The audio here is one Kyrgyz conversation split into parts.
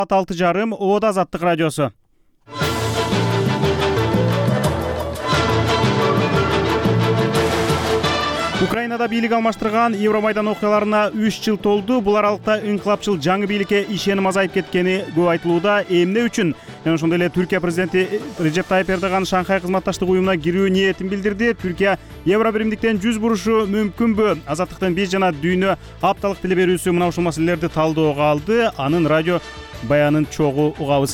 6:30 Ода Азаттык радиосу. Украинада бийлик алмаштырган Евромайдан окуяларына 3 жыл толду. Бул аралыкта инкылапчыл жаңы бийликке ишеним азайып кеткени көп айтылууда. Эмне үчүн? Жана ошондой эле Түркия президенти Режеп Тайып Эрдоган Шанхай кызматташтык уюмуна кирүү ниетин билдирди. Түркия Евробиримдиктен жүз бурушу мүмкүнбү? Азаттыктын биз жана дүйнө апталык тили берүүсү мына ушул маселелерди талдөөгө алды. Анын радио баянын чогуу угабыз.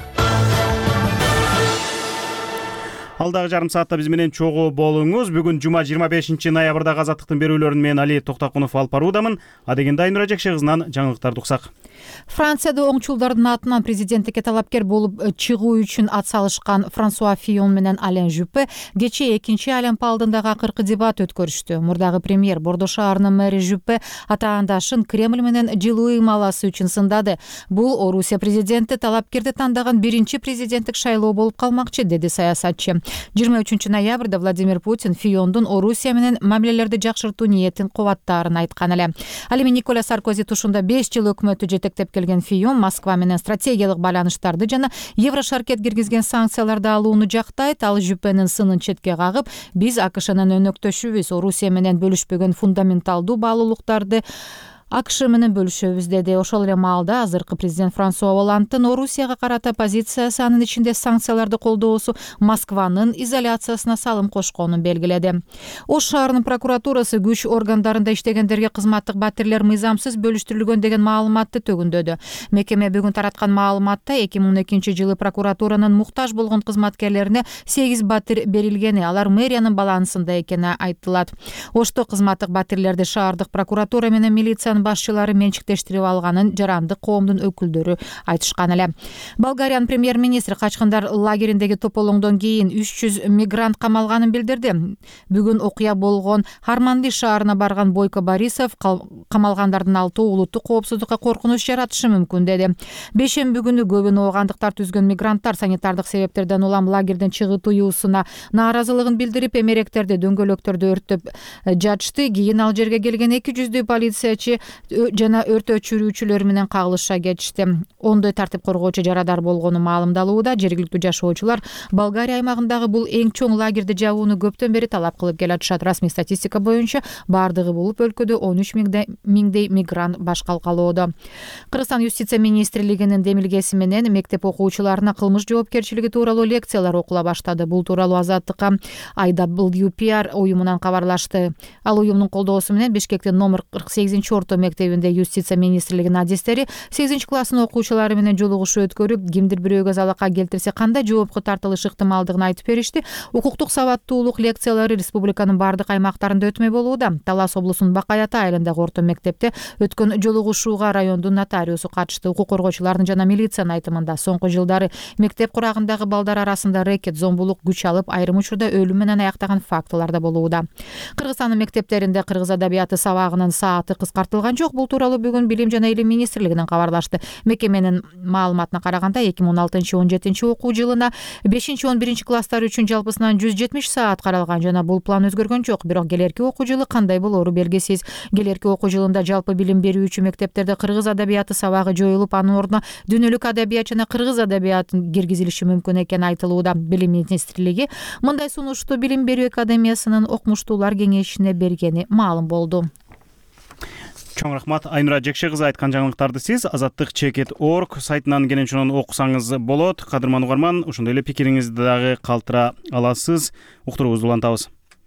Алдагы жарым саатта биз менен чогуу болуңуз. Бүгүн жума 25 ноябрдагы Азаттыктын берүүлөрүн мен Али Токтакунов алып баруудамын. Адегенде Айнура Жекше кызынан жаңылыктарды уксак. Францияда оңчулдардын атынан президенттикке талапкер болуп чыгуу үчүн ат салышкан Франсуа Фийон менен Ален Жюпе кечээ экинчи Олимп алдындагы акыркы дебат өткөрүштү. Мурдагы премьер Бордо шаарынын мэри Жюпе атаандашын Кремль менен жылуу ыймаласы үчүн сындады. Бул Орусия президенти талапкерди тандаган биринчи президенттик шайлоо болуп калмакчы, деди саясатчы. 23 ноябрда Владимир Путин Фийондун Орусия менен мамилелерди жакшыртуу ниетин кубаттаарын айткан эле. Ал эми Николя Саркози тушунда 5 жыл өкмөттү жетектеп келген Фийон Москва менен стратегиялык байланыштарды жана Еврошаркет киргизген санкцияларды алууну жактайт. Ал Жюпенин сынын четке кагып, биз АКШнын өнөктөшүбүз, Орусия менен бөлүшпөгөн фундаменталдуу баалуулуктарды АКШ менен бөлүшөбүз, деди. Ошол эле маалда азыркы президент Франсуа Олландтын Орусияга карата позициясы, анын ичинде санкцияларды колдоосу Москванын изоляциясына салым кошконун белгиледи. Ош шаарынын прокуратурасы күч органдарында иштегендерге кызматтык батирлер мыйзамсыз бөлүштүрүлгөн деген маалыматты төгүндөдү. Мекеме бүгүн тараткан маалыматта 2012 жылы прокуратуранын муктаж болгон кызматкерлерине 8 батир берилгени, алар мэриянын балансында экени айтылат. Ошто кызматтык батирлерди шаардык прокуратура менен милициянын башчылары менчиктештирип алганын жарандык коомдун өкүлдөрү айтышкан эле. Болгариянын премьер-министри качкындар лагериндеги тополоңдон кийин 300 мигрант камалганын билдирди. Бүгүн окуя болгон Харманди шаарына барган Бойко Борисов камалгандардын 6 улуттук коопсуздукка коркунуч жаратышы мүмкүн, деди. Бейшемби күнү көбүн оогандыктар түзгөн мигранттар санитардык себептерден улам лагерден чыгытууусуна нааразылыгын билдирип, эмеректерди, дөңгөлөктөрдү өрттөп жатышты. Кийин ал жерге келген 200 полициячы жана өрт өчүрүүчүлөр менен кагылышка кетишти. Ондой тартип коргоочу жарадар болгону маалымдалууда. Жергиликтүү жашоочулар Болгария аймагындагы бул эң чоң лагерди жабууну көптөн бери талап кылып келатышат. Расмий статистика боюнча бардыгы болуп өлкөдө 13 миңдей мигрант баш калкалоодо. Кыргызстан юстиция министрлигинин демилгеси менен мектеп окуучуларына кылмыш жоопкерчилиги тууралуу лекциялар окула баштады. Бул тууралуу Азаттыкка IWPR уюмунан кабарлашты. Ал уюмдун колдоосу менен Бишкектин номер 48-орто мектебинде юстиция министрлигинин адистери 8 класстын окуучулары менен жолугушуу өткөрүп, кимдир бирөөгө залака келтирсе кандай жоопко тартылыш ыктымалдыгын айтып беришти. Укуктук сабаттуулук лекциялары республиканын бардык аймактарында өтмөй болууда. Талас облусунун Бакай Ата айылындагы орто мектепте өткөн жолугушууга райондун нотариусу катышты. Укук коргоочулардын жана милициянын айтымында соңку жылдары мектеп курагындагы балдар арасында рэкет, зомбулук күч алып, айрым учурда өлүм менен аяктаган фактылар да болууда. Кыргызстандын мектептеринде кыргыз адабияты сабагынын сааты кыскартылган жок. Бул тууралуу бүгүн Билим жана Илим министрлигинен кабарлашты. Мекеменин маалыматына караганда 2016-17 окуу жылына 5-11 класстар үчүн жалпысынан 170 саат каралган жана бул план өзгөргөн жок. Бирок келерки окуу жылы кандай болору белгисиз. Келерки окуу жылында жалпы билим берүүчү мектептерде кыргыз адабияты сабагы жоюлуп, анын ордуна дүйнөлүк адабият жана кыргыз адабиятын киргизилиши мүмкүн экени айтылууда. Билим министрлиги мындай сунушту Билим берүү академиясынын окумуштуулар кеңешине бергени маалым болду. Чоң рахмат. Айнура Жекше кызы айткан жаңылыктарды сиз azattik.org сайтынан кенен чонун окусаңыз болот. Кадырман угарман, ошондой эле пикириңизди дагы калтыра аласыз. Уктуруубузду улантабыз.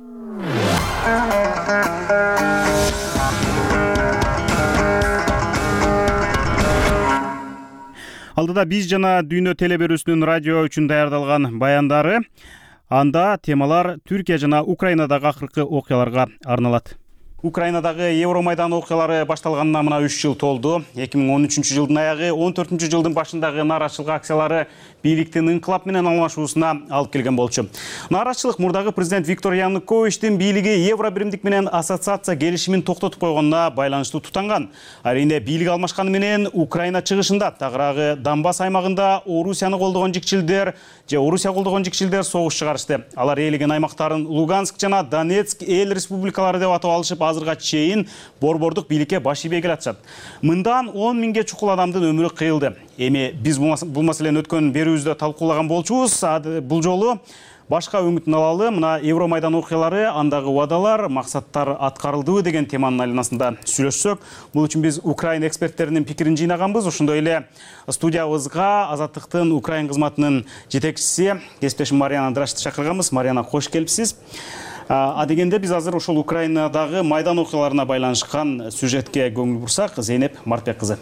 Алдыда биз жана дүйнө теле берүүсүнүн радио үчүн даярдалган баяндары. Анда темалар Түркия жана Украинадагы акыркы окуяларга арналат. Украинадагы Евромайдан окуялары башталганына мына 3 жыл толду. 2013 жылдын аягы, 14 жылдын башындагы нааразычылык акциялары бийликтин инкылап менен алмашуусуна алып келген болчу. Нааразычылык мурдагы президент Виктор Януковичтин бийлиги Евробиримдик менен ассоциация келишимин токтотуп койгонуна байланыштуу тутанган. Арине бийлик алмашканы менен Украина чыгышында тагыраагы Донбасс аймагында Орусияны колдогон жикчилдер же Орусия колдогон жикчилдер согуш чыгарышты. Алар ээлеген аймактарын Луганск жана Донецк эл республикалары деп атап алышып, азырга чейин борбордук бийликке баш ийбей келатышат. Мындан 10 миңге чукул адамдын өмүрү кыйылды. Эми биз бул маселени өткөн берүүбүздө талкуулаган болчубуз. Бул жолу башка өңүтүн алалы. Мына Евромайдан окуялары, андагы убадалар, максаттар аткарылдыбы деген теманын айланасында сүйлөшсөк, бул үчүн биз Украина эксперттеринин пикирин жыйнаганбыз. Ошондой эле студиябызга Азаттыктын Украин кызматынын жетекчиси кесиптешим Марияна Драшты чакырганбыз. Марияна, кош келипсиз. Дегенде биз азыр ошол Украинадагы майдан окуяларына байланышкан сюжетке көңүл бурсак, Зейнеп Мартбек кызы.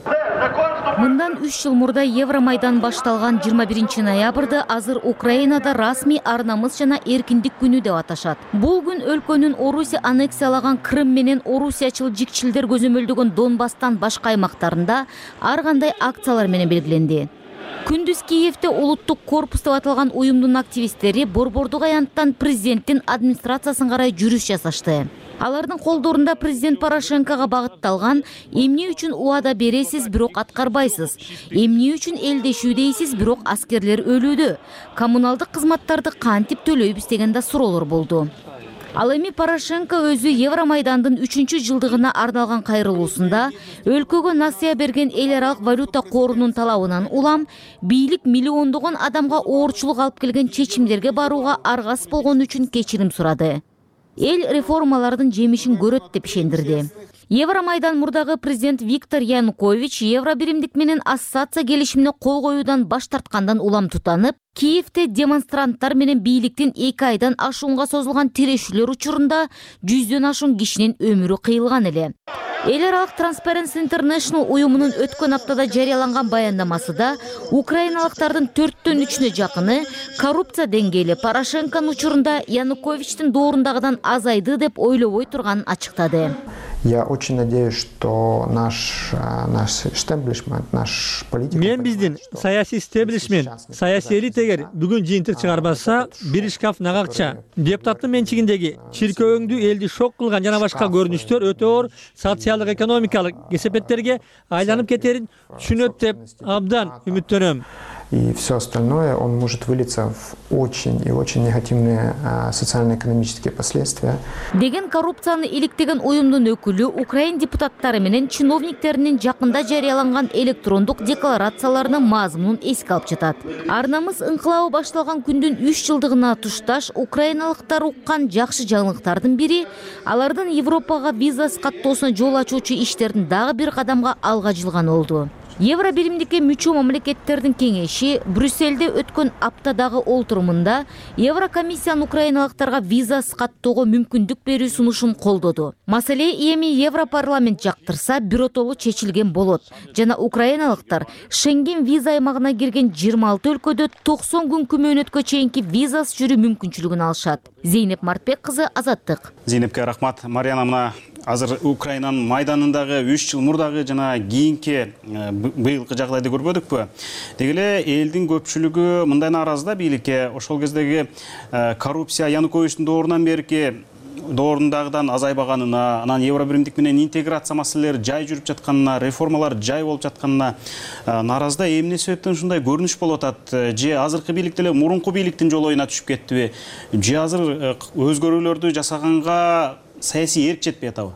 Мындан 3 жыл мурда Евромайдан башталган 21 ноябрды азыр Украинада расмий арнамыз жана эркиндик күнү деп аташат. Бул күн өлкөнүн Орусия аннексиялаган Крым менен орусиячыл жикчилдер көзөмөлдөгөн Донбасстан башка аймактарында ар кандай акциялар менен белгиленди. Күндүз Киевде улуттук корпус деп аталган уюмдун активисттери борбордук аянттан президенттин администрациясын карай жүрүш жасашты. Алардын колдорунда президент Порошенкого багытталган эмне үчүн убада бересиз, бирок аткарбайсыз, эмне үчүн элдешүү дейсиз, бирок аскерлер өлүүдө, коммуналдык кызматтарды кантип төлөйбүз деген да суроолор болду. Ал эми Порошенко өзү Евромайдандын 3-жылдыгына арналган кайрылуусунда өлкөгө насыя берген эл аралык валюта корунун талабынан улам бийлик миллиондогон адамга оорчулук алып келген чечимдерге барууга аргасыз болгон үчүн кечирим сурады. Эл реформалардын жемишин көрөт деп ишендирди. Евромайдан мурдагы президент Виктор Янукович Евро биримдик менен ассоциация келишимине кол коюудан баш тарткандан улам тутанып, Киевде демонстранттар менен бийликтин 2 айдан ашуунга созулган тирешүүлөр учурунда 100дөн ашуун кишинин өмүрү кыйылган эле. Эл аралык Transparency International уюмунун өткөн аптада жарыяланган баяндамасында украиналыктардын 4/3 жакыны коррупция деңгээли Порошенконун учурунда Януковичтин доорундагыдан азайды деп ойлобой турганын ачыктады. Я очень надеюсь, что наш истеблишмент, наш политик... Мен биздин саясий истеблишмент, саясий элитегер бүгүн жыйынтык чыгарбаса, бир шкаф нагакча. Депутаттын менчигиндеги чиркөөңдү элди шок кылган жана башка көрүнүштөр өтө оор социалдык экономикалык кесепеттерге айланып кетерин түшүнөт деп абдан үмүттөнөм. И все остальное, он может вылиться в очень и очень негативные социально-экономические последствия. Деген коррупцияны иликтеген уюмдун өкүлү Украин депутаттары менен чиновниктеринин жакында жарыяланган электрондук декларацияларынын мазмунун эске алып жатат. Арнамыз ыңкылабы башталган күндүн 3 жылдыгына тушташ украиналыктар уккан жакшы жаңылыктардын бири алардын Европага визасыз каттоосуна жол ачуучу иштердин дагы бир кадамга алга жылганы болду. Евро биримдикке мүчө мамлекеттердин кеңеши Брюссельде өткөн аптадагы олтурумунда Еврокомиссиянын украиналыктарга визасыз каттоого мүмкүндүк берүү сунушун колдоду. Маселе эми Европарламент жактырса биротолу чечилген болот. Жана украиналыктар Шенген виза аймагына кирген 26 өлкөдө 90 күн күмөнөткө чейинки визасыз жүрүү мүмкүнчүлүгүн алышат. Зейнеп Мартбек кызы, Азаттык. Зейнепке рахмат. Марияна, мына азыр Украинанын майданындагы 3 жыл мурдагы жана кийинки быйылкы жагдайды көрбөдүкпү? Деги эле элдин көпчүлүгү мындай нааразы да бийликке. Ошол кездеги коррупция Януковичтин доорунан берки доорундагыдан азайбаганына, анан Евро биримдик менен интеграция маселелери жай жүрүп жатканына, реформалар жай болуп жатканына нааразы да. Эмне себептен ушундай көрүнүш болуп атат? Же азыркы бийлик деле мурунку бийликтин жолоюна түшүп кеттиби? Же азыр өзгөрүүлөрдү жасаганга саясий эрк жетпей атабы?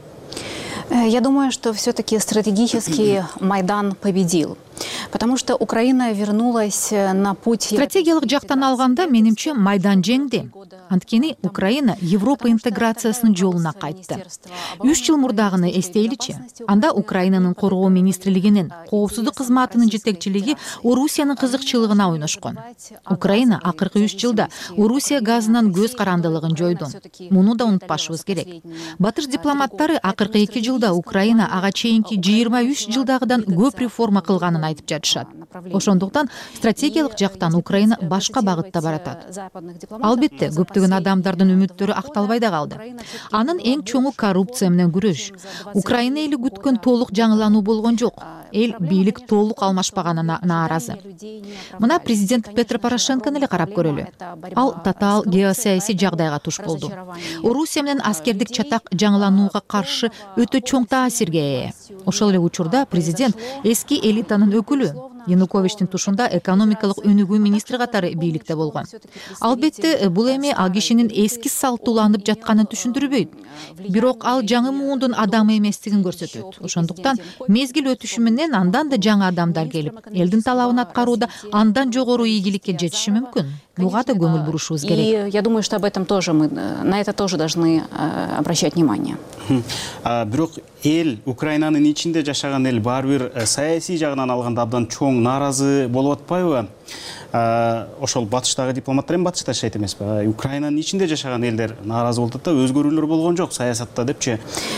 Я думаю, что все-таки стратегически Майдан победил. Потому что Украина вернулась на путь... Стратегиялык жактан алганда, менимче, Майдан жеңди. Анткени Украина Европа интеграциясынын жолуна кайтты. 3 жыл мурдагыны эстейличи. Анда Украинанын коргоо министрлигинин, коопсуздук кызматынын жетекчилиги Орусиянын кызыкчылыгына ойношкон. Украина акыркы 3 жылда Орусия газынан көз карандылыгын жойду. Муну да унутпашыбыз керек. Батыш дипломаттары акыркы 2 жылда Украина ага чейинки 23 жылдагыдан көп реформа кылганын айтып жатышат. Ошондуктан стратегиялык жактан Украина башка багытта баратат. Албетте, көптөгөн адамдардын үмүттөрү акталбай да калды. Анын эң чоңу коррупция менен күрөш. Украина эли күткөн толук жаңылануу болгон жок. Эл бийлик толук алмашпаганына нааразы. Мына президент Петро Порошенкону эле карап көрөлү. Ал татаал геосаясий жагдайга туш болду. Орусия менен аскердик чатак жаңыланууга каршы өтө чоң таасирге ээ. Ошол эле учурда президент эски элитанын өкүлү. Януковичтин тушунда экономикалык өнүгүү министри катары бийликте болгон. Албетте, бул эми ал кишинин эски салттууланып жатканын түшүндүрбөйт. Бирок ал жаңы муундун адамы эместигин көрсөтөт. Ошондуктан мезгил өтүшү менен андан да жаңы адамдар келип, элдин талабын аткарууда андан жогору ийгиликке жетиши мүмкүн. Буга да көңүл бурушубуз керек. И я думаю, что об этом тоже мы на это тоже должны обращать внимание. Бирок эл, Украинанын ичинде жашаган эл баары бир саясий жагынан алганда абдан чоң нааразы болуп атпайбы? Ошол батыштагы дипломаттар эми батышта жашайт эмеспи? Украинанын ичинде жашаган элдер нааразы болуп атат да, өзгөрүүлөр болгон жок саясатта депчи.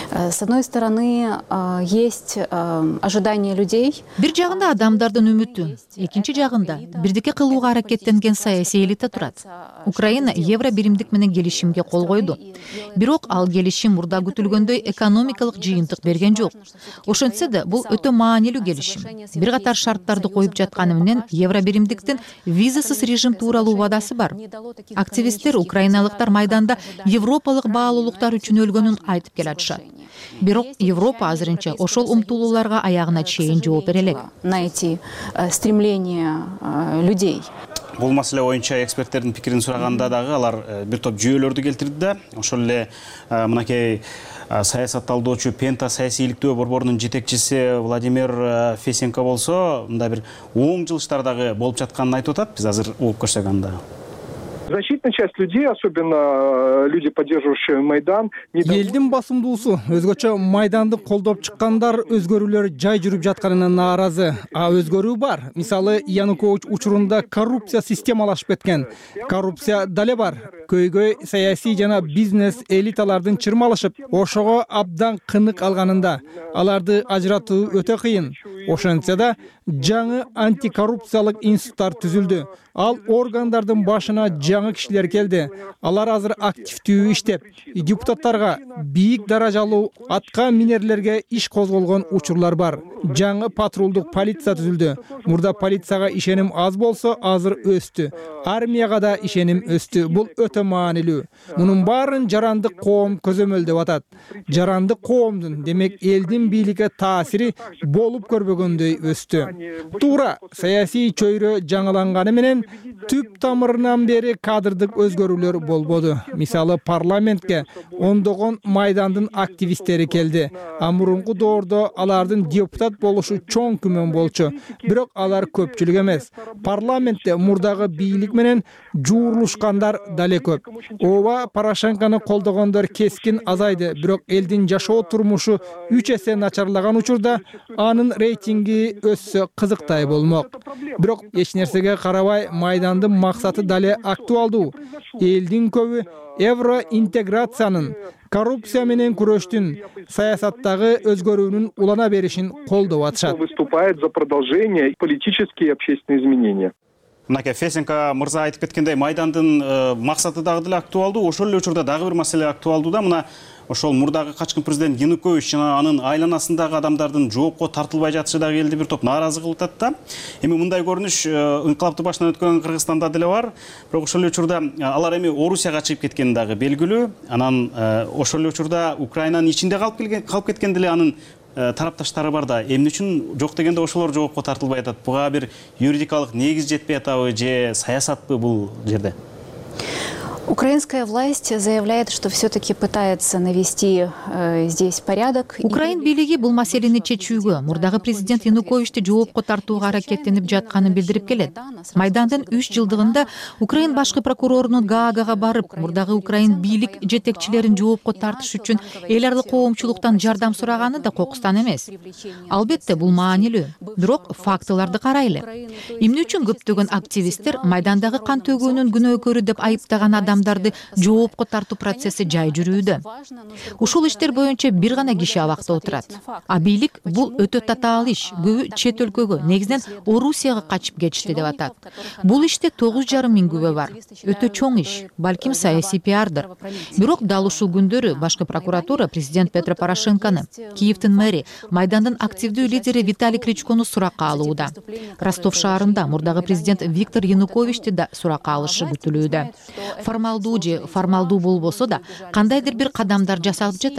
С одной стороны, есть ожидания людей. Бир жагында адамдардын үмүтү, экинчи жагында бирдике кылууга аракеттенген саясий элита турат. Украина евро биримдик менен келишимге кол койду. Бирок ал келишим мурда күтүлгөндөй экономикалык жыйынтык берген жок. Ошентсе да бул өтө маанилүү келишим. Бир катар шарттарды коюп жатканы менен евро биримдиктин визасыз режим тууралуу убадасы бар. Активисттер украиналыктар майданда европалык баалуулуктар үчүн өлгөнүн айтып келатышат. Бирок Европа азырынча ошол умтулууларга аягына чейин жооп бере элек. На эти стремления людей. Бул маселе боюнча эксперттердин пикирин сураганда дагы алар бир топ жүйөлөрдү келтирди да, ошол эле мынакей саясат талдоочу Пента саясий иликтөө борборунун жетекчиси Владимир Фесенко болсо, мында бир оң жылыштардагы болуп жатканын айтып атат. Биз азыр угуп көрсөк анда. Значительная часть людей, особенно люди, поддерживающие Майдан, элдин басымдуусу өзгөчө Майданды колдоп чыккандар өзгөрүүлөр жай жүрүп жатканына нааразы. Өзгөрүү бар. Мисалы, Янукович учурунда коррупция системалашып кеткен. Коррупция дале бар. Көйгөй саясий жана бизнес элиталардын чырмалышып, ошого абдан кынык алганында. Аларды ажыратуу өтө кыйын. Ошентсе да жаңы антикоррупциялык институттар түзүлдү. Ал органдардын башына жаңы кишилер келди. Алар азыр активдүү иштеп, депутаттарга, бийик даражалуу атка минерлерге иш козголгон учурлар бар. Жаңы патрулдук полиция түзүлдү. Мурда полицияга ишеним аз болсо, азыр өстү. Армияга да ишеним өстү. Бул өтө маанилүү. Мунун баарын жарандык коом көзөмөлдөп атат. Жарандык коомдун, демек элдин бийликке таасири болуп көрбөгөндөй өстү. Туура, саясий чөйрө жаңыланганы менен түп тамырынан бери кадрдык өзгөрүүлөр болбоду. Мисалы, парламентке ондогон Майдандын активисттери келди. Мурунку доордо алардын депутат болушу чоң күмөн болчу. Бирок алар көпчүлүк эмес. Парламентте мурдагы бийлик менен жуурулушкандар дале көп. Ооба, Порошенкону колдогондор кескин азайды. Бирок элдин жашоо турмушу 3 эсе начарлаган учурда анын рейтинги өссө кызыктай болмок. Бирок эч нерсеге карабай Майдандын максаты дале актуалдуу. Элдин көбү евроинтеграциянын, коррупция менен күрөштүн, саясаттагы өзгөрүүнүн улана беришин колдоп атышат. Выступает за продолжение политические и общественные изменения. Мынакей Фесенко мырза айтып кеткендей, Майдандын максаты дагы деле актуалдуу. Ошол эле учурда дагы бир маселе актуалдуу да. Мына ошол мурдагы качкын президент Янукович жана анын айланасындагы адамдардын жоопко тартылбай жатышы дагы элди бир топ нааразы кылып атат да. Эми мындай көрүнүш инкылапты башынан өткөн Кыргызстанда деле бар. Бирок ошол эле учурда алар эми Орусияга чыгып кеткени дагы белгилүү. Анан ошол эле учурда Украинанын ичинде калып кеткен деле анын тарапташтары бар да. Эмне үчүн жок дегенде ошолор жоопко тартылбай атат? Буга бир юридикалык негиз жетпей атабы же саясатпы бул жерде? Украинская власть заявляет, что все-таки пытается навести здесь порядок. Украин бийлиги бул маселени чечүүгө мурдагы президент Януковичти жоопко тартууга аракеттенип жатканын билдирип келет. Майдандын 3 жылдыгында Украин башкы прокурорунун Гаагага барып, мурдагы Украин бийлик жетекчилерин жоопко тартыш үчүн эл аралык коомчулуктан жардам сураганы да кокустан эмес. Албетте бул маанилүү, бирок фактыларды карайлы. Эмне үчүн көптөгөн активисттер Майдандагы кан төгүүнүн күнөөкөрү деп айыптаган адамдарды жоопко тартуу процесси жай жүрүүдө. Ушул иштер боюнча бир гана киши абакта отурат. Бийлик бул өтө татаал иш. Көбү чет өлкөгө, негизинен Орусияга качып кетишти деп атат. Бул иште 9,5 миң күбө бар. Өтө чоң иш, балким саясий пиардыр. Бирок дал ушул күндөрү башкы прокуратура президент Петро Порошенкону, Киевдин мэри, Майдандын активдүү лидери Виталий Кличкону суракка алууда. Ростов шаарында мурдагы президент Виктор Януковичти да суракка алышы күтүлүүдө. Формалдуу болбосо да кандайдыр бир кадамдар жасалып жатат.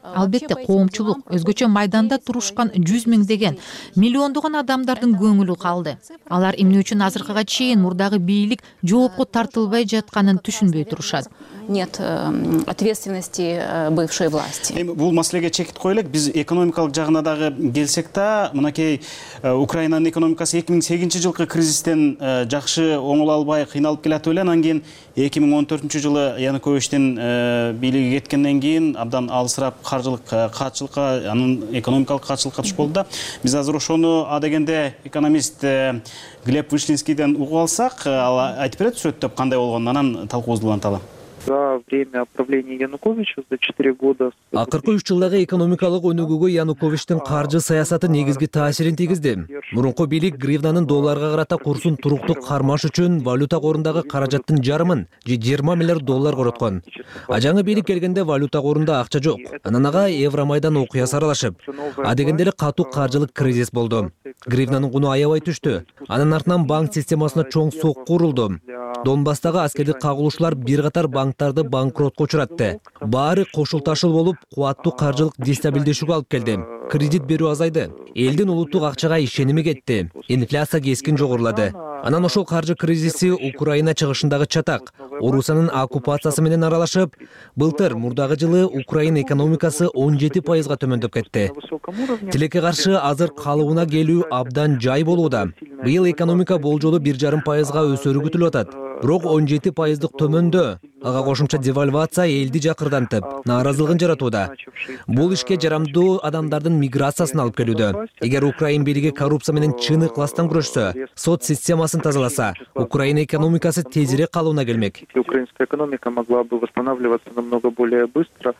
Албетте коомчулук, өзгөчө майданда турушкан 100 миңдеген, миллиондогон адамдардын көңүлү калды. Алар эмне үчүн азыркыга чейин мурдагы бийлик жоопко тартылбай жатканын түшүнбөй турушат. Нет ответственности бывшей власти. Бул маселеге чекит коелек. Биз экономикалык жагына дагы келсек да, мынакей Украинанын экономикасы 2008-жылкы кризистен жакшы оңоло албай кыйналып келатып эле. Анан кийин 2014-жылы Януковичтин бийлиги кеткенден кийин абдан алысырап каржылык катчылыкка, анын экономикалык катчылыкка туш болду да. Биз азыр ошону адегенде экономист Глеб Вышинскийден угуп алсак, ал айтып берет сүрөттөп кандай болгонун, анан талкуубузду уланталы. За время правления Януковича за 4 года. Акыркы 3 жылдагы экономикалык өнүгүүгө Януковичтин каржы саясаты негизги таасирин тийгизди. Мурунку бийлик гривнанын долларга карата курсун туруктуу кармаш үчүн валюта корундагы каражаттын жарымын, 20 миллиард доллар короткон. А жаңы бийлик келгенде валюта корунда акча жок. Анан ага Евромайдан окуясы аралашып, адегенде эле катуу каржылык кризис болду. Гривнанын куну аябай түштү. Анын артынан банк системасына чоң сокку урулду. Донбасстагы аскердик кагылышуулар бир катар банктарды банкротко учуратты. Баары кошул ташыл болуп, кубаттуу каржылык дестабилдешүүгө алып келди. Кредит берүү азайды. Элдин улуттук акчага ишеними кетти. Инфляция кескин жогорулады. Анан ошол каржы кризиси Украина чыгышындагы чатак, Орусиянын оккупациясы менен аралашып, былтыр мурдагы жылы Украина экономикасы 17%га төмөндөп кетти. Тилекке каршы азыр калыбына келүү абдан жай болууда. Быйыл экономика болжолу 1,5%га өсөрү күтүлүп атат. Бирок 17%дык төмөндө. Ага кошумча девальвация элди жакырдантып, нааразылыгын жаратууда. Бул ишке жарамдуу адамдардын миграциясын алып келүүдө. Эгер Украин бийлиги коррупция менен чын ыкластан күрөшсө, сот системасын тазаласа, Украина экономикасы тезирээк калыбына келмек. Украинская экономика могла бы восстанавливаться намного более быстро.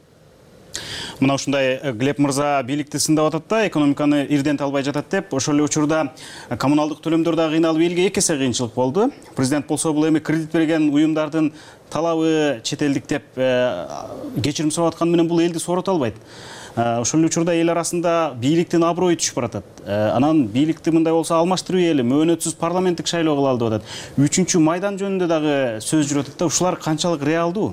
Мына ушундай Глеб мырза бийликти сындап атат да, экономиканы ирден албай жатат деп. Ошол эле учурда коммуналдык төлөмдөр да кыйналып, элге 2 эсе кыйынчылык болду. Президент болсо бул эми кредит берген уюмдардын талабы четелдик деп кечирим сурап атканы менен бул элди соорото албайт. Ошол эле учурда эл арасында бийликтин аброю түшүп баратат. Анан бийликти мындай болсо алмаштыруу эли мөөнөтсүз парламенттик шайлоо кылалы деп атат. 3-чү майдан жөнүндө дагы сөз жүрүп атат да, ушулар канчалык реалдуу?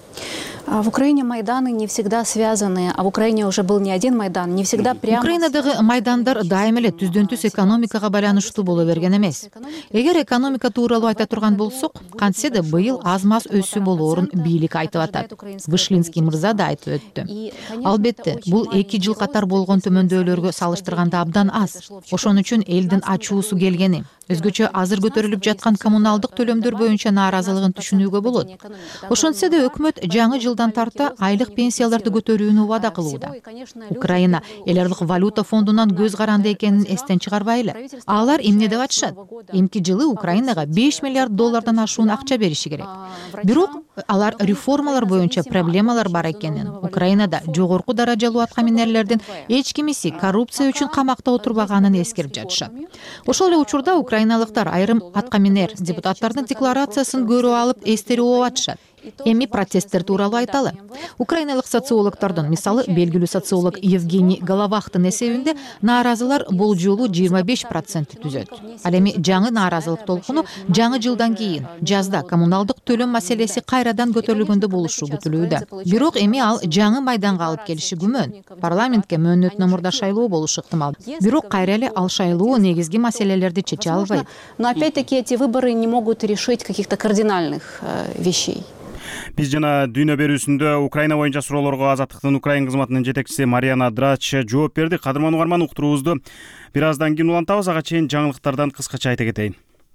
В Украине Майданы не всегда связаны, а в Украине уже был не один Майдан, не всегда прямо... Украинадагы майдандар дайым эле түздөн-түз экономикага байланыштуу боло берген эмес. Эгер экономика тууралуу айта турган болсок, кантсе да быйыл аз-маз өсүү болоорун бийлик айтып атат. Вышинский мырза да айтып өттү. Албетте, бул 2 жыл катар болгон төмөндөөлөргө салыштырганда абдан аз. Ошон үчүн элдин ачуусу келгени. Өзгөчө азыр көтөрүлүп жаткан коммуналдык төлөмдөр боюнча нааразылыгын түшүнүүгө болот. Ошентсе да өкмөт жаңы жылдан тарта айлык пенсияларды көтөрүүнү убада кылууда. Украина эл аралык валюта фондунан көз каранды экенин эстен чыгарбайлы. Алар эмне деп атышат? Эмки жылы Украинага 5 миллиард доллардан ашуун акча бериши керек. Бирок алар реформалар боюнча проблемалар бар экенин, Украинада жогорку даражалуу аткаминерлердин эч кимиси коррупция үчүн камакта отурбаганын эскерип жатышат. Ошол эле учурда украиналыктар айрым аткаминер депутаттардын декларациясын көрүп алып эстерип атышат. Эми протесттер тууралуу айталы. Украиналык социологдордун, мисалы, белгилүү социолог Евгений Головахтын эсебинде нааразылар бул жолу 25% түзөт. Ал эми жаңы нааразылык толкуну жаңы жылдан кийин жазда коммуналдык төлөм маселеси кайрадан көтөрүлгөндө болушу күтүлүүдө. Бирок эми ал жаңы майданга алып келиши күмөн. Парламентке мөөнөтүнөн мурда шайлоо болушу ыктымал. Бирок кайра эле ал шайлоо негизги маселелерди чече албайт. Но опять-таки эти выборы не могут решить каких-то кардинальных вещей. Биз жана дүйнө берүүсүндө Украина боюнча суроолорго Азаттыктын Украин кызматынын жетекчиси Мариана Драч жооп берди. Кадырман угарман, уктуруубузду бир аздан кийин улантабыз. Ага чейин жаңылыктардан кыскача айта кетейин.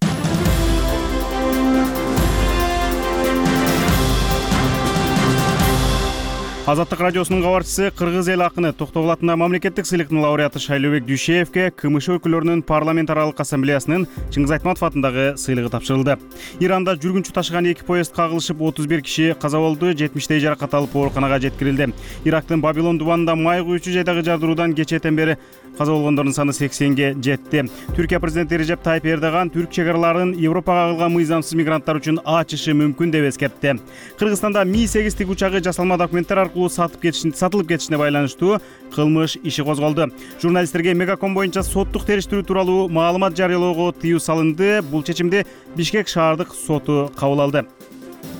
Азаттык радиосунун кабарчысы кыргыз эл акыны Токтогул атындагы мамлекеттик сыйлыктын лауреаты Шайлообек Дүйшеевке КМШ өлкөлөрүнүн парламент аралык ассамблеясынын Чыңгыз Айтматов атындагы сыйлыгы тапшырылды. Иранда жүргүнчү ташыган 2 поезд кагылышып 31 киши каза болду, 70 жаракат алып ооруканага жеткирилди. Ирактын Бабилон дубанында май куючу жайдагы жардыруудан кечээден бери каза болгондордун саны 80ге жетти. Түркия президенти Режеп Тайып Эрдоган түрк чек-араларын Европага кагылган мыйзамсыз мигранттар үчүн ачышы мүмкүн деп эскертти. Кыргызстанда Ми-8 тигучагы жасалма документтер аркылуу сатылып кетишине байланыштуу кылмыш иши козголду. Журналисттерге Мегаком боюнча соттук териштирүү тууралуу маалымат жарыялоого тыюу салынды. Бул чечимди Бишкек шаардык соту кабыл алды.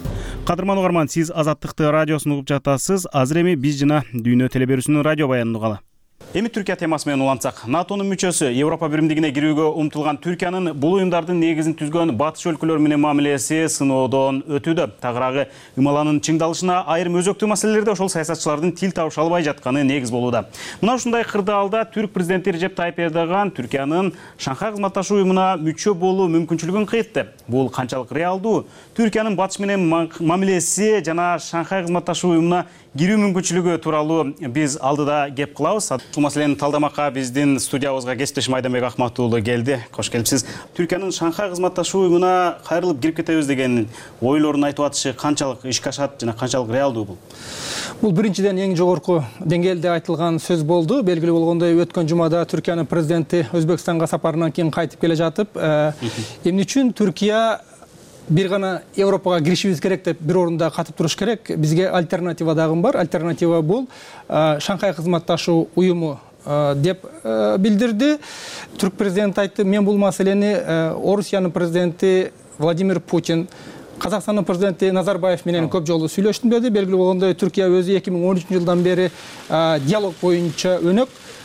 Кадырман угарман, сиз Азаттыкты радиосун угуп жатасыз. Азыр эми биз жана Дүйнө телеберүүсүнүн радио баянын угалы. Эми Түркия темасы менен улантсак, НАТОнун мүчөсү Европа биримдигине кирүүгө умтулган Түркиянын бул уюмдардын негизин түзгөн батыш өлкөлөр менен мамилеси сыноодон өтүүдө. Тагыраагы ымаланын чыңдалышына айрым өзөктүү маселелерде ошол саясатчылардын тил табыша албай жатканы негиз болууда. Мына ушундай кырдаалда түрк президенти Режеп Тайып Эрдоган Түркиянын Шанхай кызматташуу уюмуна мүчө болуу мүмкүнчүлүгүн кыйтты. Бул канчалык реалдуу? Түркиянын батыш менен мамилеси жана Шанхай кызматташуу уюмуна кирүү мүмкүнчүлүгү тууралуу биз алдыда кеп кылабыз. Бул маселени талдамакка биздин студиябызга кесиптешим Айданбек Акмат уулу келди. Кош келипсиз. Түркиянын Шанхай кызматташуу уюмуна кайрылып кирип кетебиз деген ойлорун айтып атышы канчалык ишке ашат жана канчалык реалдуу бул? Бул биринчиден эң жогорку деңгээлде айтылган сөз болду. Белгилүү болгондой, өткөн жумада Түркиянын президенти Өзбекстанга сапарынан кийин кайтып келе жатып, эмне үчүн Түркия бир гана Европага киришибиз керек деп бир орунда катып туруш керек? Бизге альтернатива дагы бар. Альтернатива бул Шанхай кызматташуу уюму деп билдирди. Түрк президенти айтты, мен бул маселени Орусиянын президенти Владимир Путин, Казакстандын президенти Назарбаев менен көп жолу сүйлөштүм деди. Белгилүү болгондой, Түркия өзү 2013 жылдан бери диалог боюнча өнөк.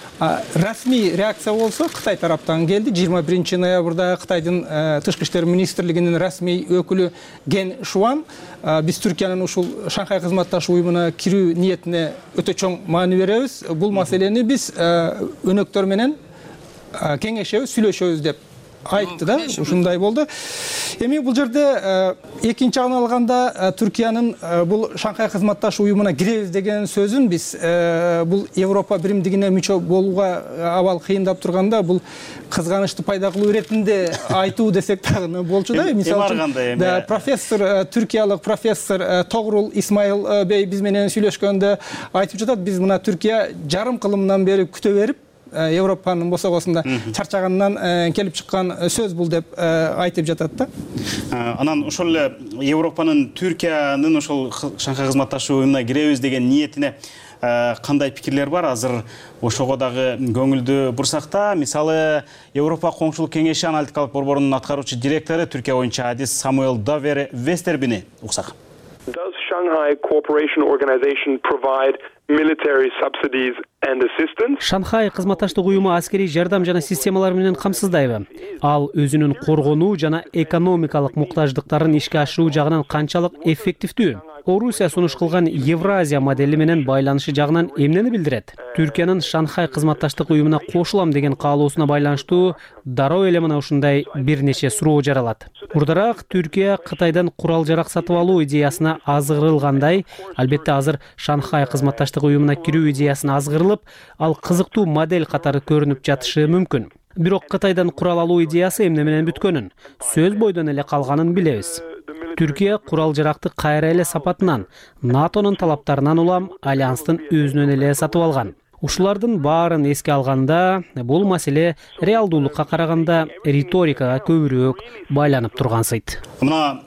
Расмий реакция болсо Кытай тараптан келди. 21 ноябрда Кытайдын тышкы иштер министрлигинин расмий өкүлү Ген Шуан биз Түркиянын ушул Шанхай кызматташуу уюмуна кирүү ниетине өтө чоң маани беребиз. Бул маселени биз өнөктөр менен кеңешебиз, сүйлөшөбүз деп айтты да, ушундай болду. Эми бул жерде экинчи жагын алганда Түркиянын бул Шанхай кызматташуу уюмуна киребиз деген сөзүн биз бул Европа биримдигине мүчө болууга абал кыйындап турганда бул кызганычты пайда кылуу иретинде айтуу десек дагы болчу да. Мисалы үчүн профессор, түркиялык профессор Тогрул Исмаил бей биз менен сүйлөшкөндө айтып жатат, биз мына Түркия жарым кылымдан бери күтө берип Европанын босогосунда чарчагандан келип чыккан сөз бул деп айтып жатат да. Анан ошол эле Европанын Түркиянын ошол Шанхай кызматташуу уюмуна киребиз деген ниетине кандай пикирлер бар? Азыр ошого дагы көңүлдү бурсак да, мисалы Европа коңшулук кеңеши аналитикалык борборунун аткаруучу директору Түркия боюнча адис Самуэл Давер Вестербини уксак. Does Shanghai Cooperation Organization provide military subsidies and assistance? Шанхай кызматташтык уюму аскерий жардам жана системалар менен камсыздайбы? Ал өзүнүн коргонуу жана экономикалык муктаждыктарын ишке ашыруу жагынан канчалык эффективдүү? Орусия сунуш кылган Евразия модели менен байланышы жагынан эмнени билдирет? Түркиянын Шанхай кызматташтык уюмуна кошулам деген каалоосуна байланыштуу дароо эле мына ушундай бир нече суроо жаралат. Мурдараак Түркия Кытайдан курал жарак сатып алуу идеясына азгырылгандай, албетте азыр Шанхай кызматташтык уюмуна кирүү идеясына азгырылып, ал кызыктуу модель катары көрүнүп жатышы мүмкүн. Бирок Кытайдан курал алуу идеясы эмне менен бүткөнүн, сөз бойдон эле калганын билебиз. Түркия курал жаракты кайра эле сапатынан, НАТОнун талаптарынан улам альянстын өзүнөн эле сатып алган. Ушулардын баарын эске алганда, бул маселе реалдуулукка караганда риторикага көбүрөөк байланып тургансыйт. Мына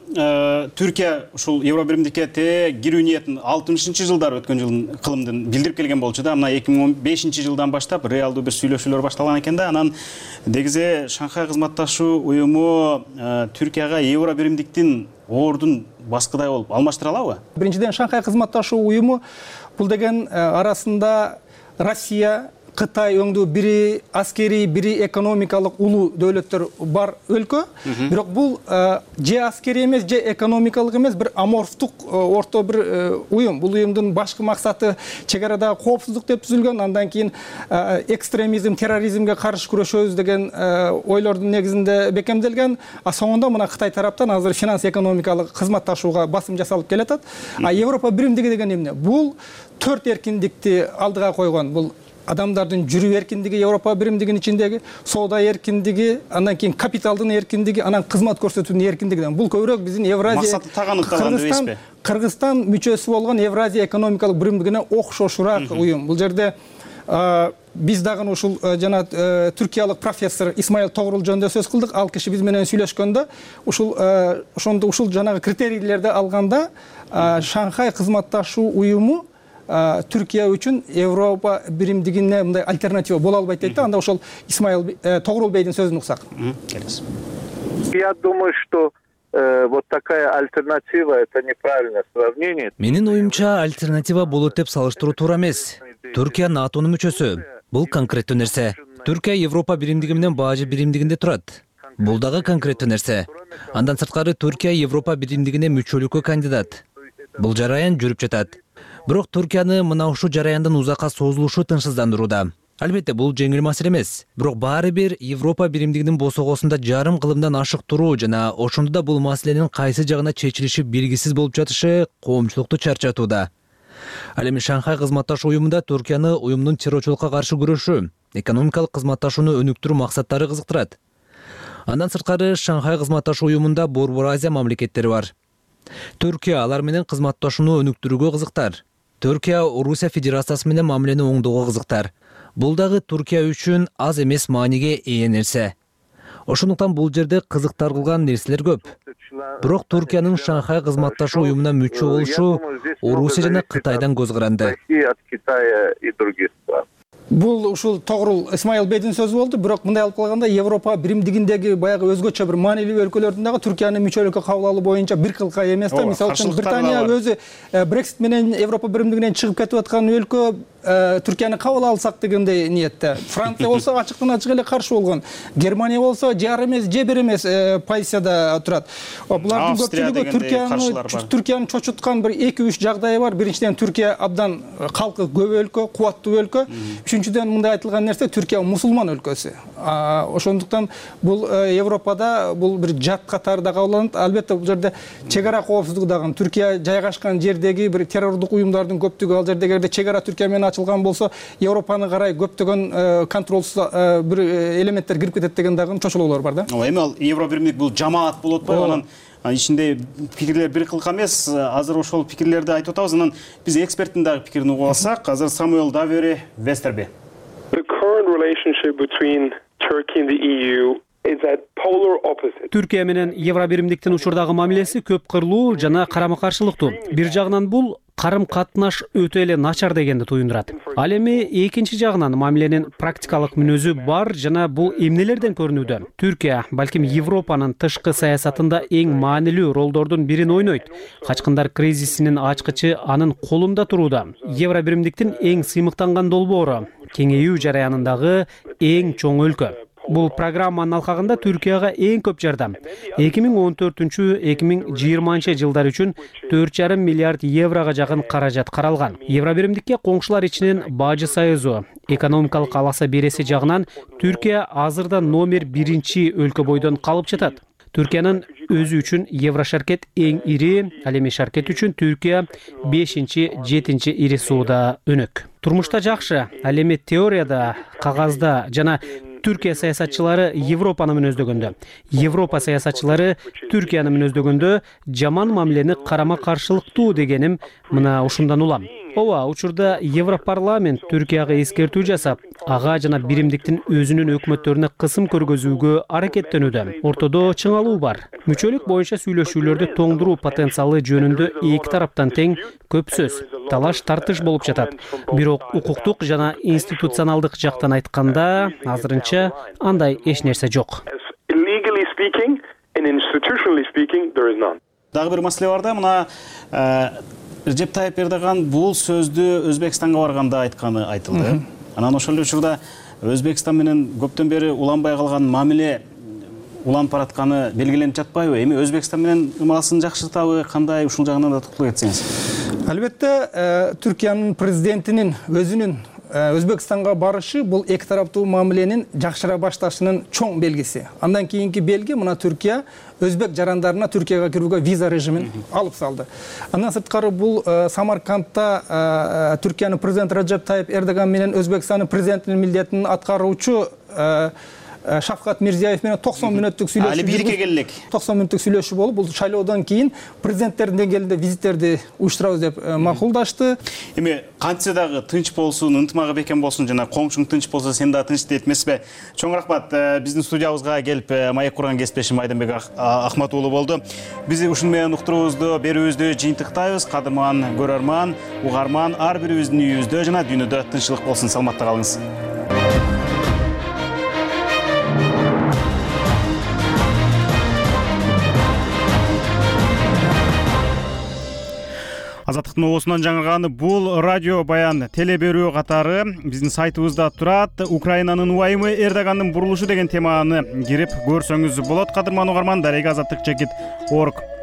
Түркия ушул Евро биримдикке кирүү ниетин 60-жылдары өткөн жылдын кылымдын билдирип келген болчу да. Мына 2015 жылдан баштап реалдуу бир сүйлөшүүлөр башталган экен да. Анан дегизе Шанхай кызматташуу уюму Түркияга Евро биримдиктин ордун баскыдай болуп алмаштыра алабы? Биринчиден Шанхай кызматташуу уюму бул деген арасында Россия, Кытай өңдүү бири аскерий, бири экономикалык улуу дөөлөттөр бар өлкө. Бирок бул же аскерий эмес, же экономикалык эмес, бир аморфтук орто бир уюм. Бул уюмдун башкы максаты чегарада коопсуздук деп түзүлгөн, андан кийин экстремизм, терроризмге каршы күрөшөбүз деген ойлордун негизинде бекемделген. Соңунда мына Кытай тараптан азыр финанс экономикалык кызматташууга басым жасалып келатат. Европа биримдиги деген эмне? Бул 4 эркиндикти алдыга койгон. Бул адамдардын жүрүү эркиндиги Европа биримдигинин ичиндеги, соода эркиндиги, андан кийин капиталдын эркиндиги, анан кызмат көрсөтүүнүн эркиндиги. Бул көбүрөөк биздин Евразия Кыргызстан мүчөсү болгон Евразия экономикалык биримдигине окшошураак уюм. Бул жерде биз дагы ушул жана түркиялык профессор Исмаил Тогрул жөнүндө сөз кылдык. Ал киши биз менен сүйлөшкөндө ушул жанагы критерийлерди алганда Шанхай кызматташуу уюму Түркия үчүн Европа биримдигине мындай альтернатива боло албайт дейт да. Анда ошол Исмаил Тогрул бейдин сөзүн уксак. Я думаю, что вот такая альтернатива, это неправильное сравнение. Менин оюмча альтернатива болот деп салыштыруу туура эмес. Түркия НАТОнун мүчөсү. Бул конкреттүү нерсе. Түркия Европа биримдиги менен бажы биримдигинде турат. Бул дагы конкреттүү нерсе. Андан сырткары Түркия Европа биримдигине мүчөлүккө кандидат. Бул жараян жүрүп жатат. Бирок Түркияны мына ушул жараяндан узакка созулушу тынчсыздандырууда. Албетте бул жеңил маселе эмес. Бирок баары бир Европа биримдигинин босогосунда жарым кылымдан ашык туруу жана ошондо да бул маселенин кайсы жагына чечилиши белгисиз болуп жатышы коомчулукту чарчатууда. Ал эми Шанхай кызматташуу уюмунда Түркияны уюмдун террорчулукка каршы күрөшүү, экономикалык кызматташууну өнүктүрүү максаттары кызыктырат. Андан сырткары Шанхай кызматташуу уюмунда Борбор Азия мамлекеттери бар. Түркия алар менен кызматташууну өнүктүрүүгө кызыктар. Түркия Орусия Федерациясы менен мамилени оңдоого кызыктар. Бул дагы Түркия үчүн аз эмес мааниге ээ нерсе. Ошондуктан бул жерде кызыктар кылган нерселер көп. Бирок Түркиянын Шанхай кызматташуу уюмуна мүчө болушу Орусия жана Кытайдан көз каранды. Бул ушул Тогрул Исмаилбейдин сөзү болду, бирок мындай алып калганда Европа биримдигиндеги баягы өзгөчө бир маанилүү өлкөлөрдүн дагы Түркияны мүчөлүккө кабыл алуу боюнча бир кылка эмес да. Мисалы үчүн Британия өзү Брексит менен Европа биримдигинен чыгып кетип аткан өлкө Түркияны кабыл алсак дегендей ниетте. Франция болсо ачыктан ачык эле каршы болгон. Германия болсо жар эмес, же бир эмес позицияда турат. Булардын көпчүлүгү Түркияны чочуткан бир 2-3 жагдайы бар. Биринчиден Түркия абдан калкы көп өлкө, кубаттуу өлкө. Үчүнчүдөн мындай айтылган нерсе Түркия мусулман өлкөсү. Ошондуктан бул Европада бул бир жат катарында кабылданат. Албетте бул жерде чек ара коопсуздугу дагы Түркия жайгашкан жердеги бир террордук уюмдардын көптүгү ал жердеги чек ара Түркия менен ачылган болсо Европаны карай көптөгөн контролсуз бир элементтер кирип кетет деген дагы чочулуулар бар да. Эми ал Евро биримдик бул жамаат болуп атпайбы? Анан ичинде пикирлер бир кылка эмес. Азыр ошол пикирлерди айтып атабыз. Анан биз эксперттин дагы пикирин угуп алсак, азыр Самуэл Давери, Вестерби. The current relationship between Turkey and the EU is at polar opposite. Түркия менен Евро биримдиктин учурдагы мамилеси көп кырлуу жана карама-каршылыктуу. Бир жагынан бул карым-катнаш өтө эле начар дегенди туюндурат. Ал эми экинчи жагынан мамиленин практикалык мүнөзү бар жана бул эмнелерден көрүнүүдө. Түркия балким Европанын тышкы саясатында эң маанилүү ролдордун бирин ойнойт. Качкындар кризисинин ачкычы анын колунда турууда. Евро биримдиктин эң сыймыктанган долбоору, кеңейүү жараянындагы эң чоң өлкө. Бул программанын алкагында Түркияга эң көп жардам 2014-2020 жылдар үчүн 4,5 миллиард еврога жакын каражат каралган. Евро биримдикке коңшулар ичинен Бажы Союзу, экономикалык аласа береси жагынан Түркия азырда номер 1 өлкө бойдон калып жатат. Түркиянын өзү үчүн Евро шаркет эң ири, ал эми шаркет үчүн Түркия 5-7 ири сууда өнөк. Турмушта жакшы, ал эми теорияда, кагазда жана Түркия саясатчылары Европаны мүнөздөгөндө, Европа саясатчылары Түркияны мүнөздөгөндө жаман мамилени карама-каршылыктуу дегеним мына ушундан улам. Ооба, учурда Европарламент Түркияга эскертүү жасап, ага жана биримдиктин өзүнүн өкмөттөрүнө кысым көргөзүүгө аракеттенүүдө. Ортодо чыңалуу бар. Мүчөлүк боюнча сүйлөшүүлөрдү тоңдуруу потенциалы жөнүндө эки тараптан тең көп сөз, талаш тартыш болуп жатат. Бирок укуктук жана институционалдык жактан айтканда, азырынча андай эч нерсе жок. Дагы бир маселе бар да, мына Режеп Тайып Эрдоган бул сөздү Өзбекстанга барганда айтканы айтылды. Анан ошол эле учурда Өзбекстан менен көптөн бери уланбай калган мамиле уланып баратканы белгиленип жатпайбы? Эми Өзбекстан менен ымырасын жакшыртабы, кандай ушул жагынан да токтоло кетсеңиз. Албетте, Түркиянын президентинин өзүнүн Өзбекстанга барышы бул эки тараптуу мамиленин жакшыра башташынын чоң белгиси. Андан кийинки белги мына Түркия өзбек жарандарына Түркияга кирүүгө виза режимин алып салды. Андан сырткары бул Самаркандта Түркиянын президенти Режеп Тайып Эрдоган менен Өзбекстандын президентинин милдетин аткаруучу Шавкат Мирзиёев менен 90 мүнөттүк сүйлөшүү. Али бирге келдик. 90 мүнөттүк сүйлөшүү болуп, бул шайлоодон кийин президенттердин деңгээлинде визиттерди уюштурабыз деп макулдашты. Эми кантсе дагы тынч болсун, ынтымагы бекем болсун жана коңшуң тынч болсо сен да тынч дейт эмеспи? Чоң рахмат. Биздин студиябызга келип маек курган кесиптешим Айдынбек Ахмат уулу болду. Биз ушун менен уктуруубузду, берүүбүздү жыйынтыктайбыз. Кадырман көрөрман, угарман ар бирибиздин үйүбүздө жана дүйнөдө тынччылык болсун. Саламатта калыңыз. Азаттыктын оосунан жаңырган бул радио баян теле берүү катары биздин сайтыбызда турат. Украинанын убайымы, Эрдогандын бурулушу деген теманы кирип көрсөңүз болот. Кадырман угарман, дареги азаттык чекит org.